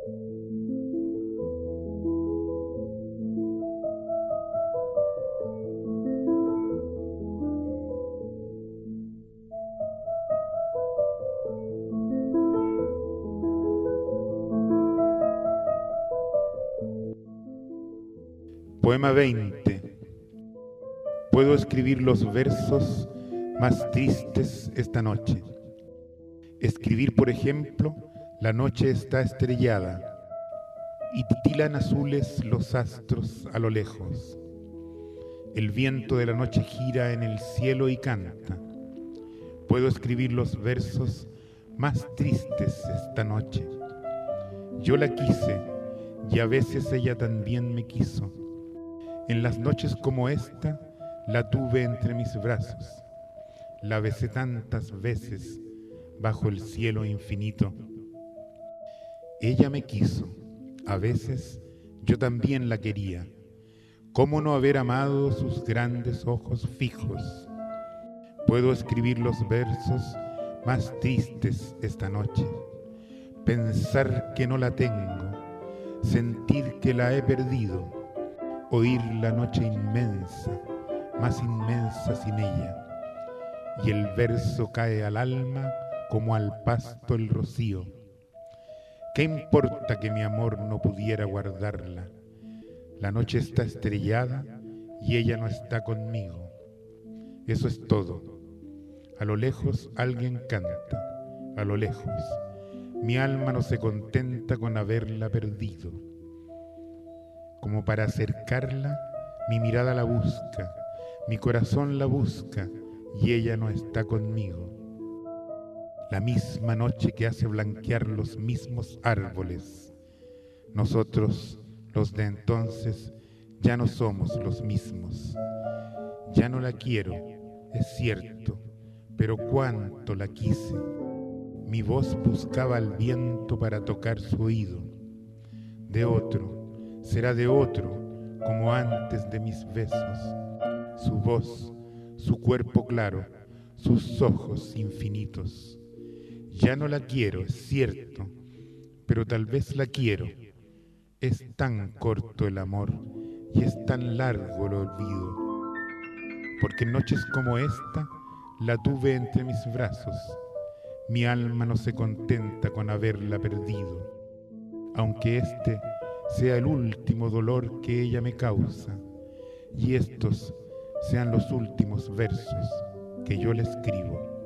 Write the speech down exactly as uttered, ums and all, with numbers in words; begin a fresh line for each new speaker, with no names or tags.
Poema veinte. Puedo escribir los versos más tristes esta noche. Escribir, por ejemplo, la noche está estrellada y titilan azules los astros a lo lejos. El viento de la noche gira en el cielo y canta. Puedo escribir los versos más tristes esta noche. Yo la quise y a veces ella también me quiso. En las noches como esta, la tuve entre mis brazos. La besé tantas veces bajo el cielo infinito. Ella me quiso, a veces yo también la quería. ¿Cómo no haber amado sus grandes ojos fijos? Puedo escribir los versos más tristes esta noche. Pensar que no la tengo, sentir que la he perdido. Oír la noche inmensa, más inmensa sin ella, y el verso cae al alma como al pasto el rocío. ¿Qué importa que mi amor no pudiera guardarla? La noche está estrellada y ella no está conmigo. Eso es todo. A lo lejos alguien canta, a lo lejos. Mi alma no se contenta con haberla perdido. Como para acercarla, mi mirada la busca, mi corazón la busca y ella no está conmigo. La misma noche que hace blanquear los mismos árboles. Nosotros, los de entonces, ya no somos los mismos. Ya no la quiero, es cierto, pero cuánto la quise. Mi voz buscaba al viento para tocar su oído. De otro, será de otro, como antes de mis besos. Su voz, su cuerpo claro, sus ojos infinitos. Ya no la quiero, es cierto, pero tal vez la quiero. Es tan corto el amor y es tan largo el olvido. Porque en noches como esta la tuve entre mis brazos. Mi alma no se contenta con haberla perdido, aunque este sea el último dolor que ella me causa, y estos sean los últimos versos que yo le escribo.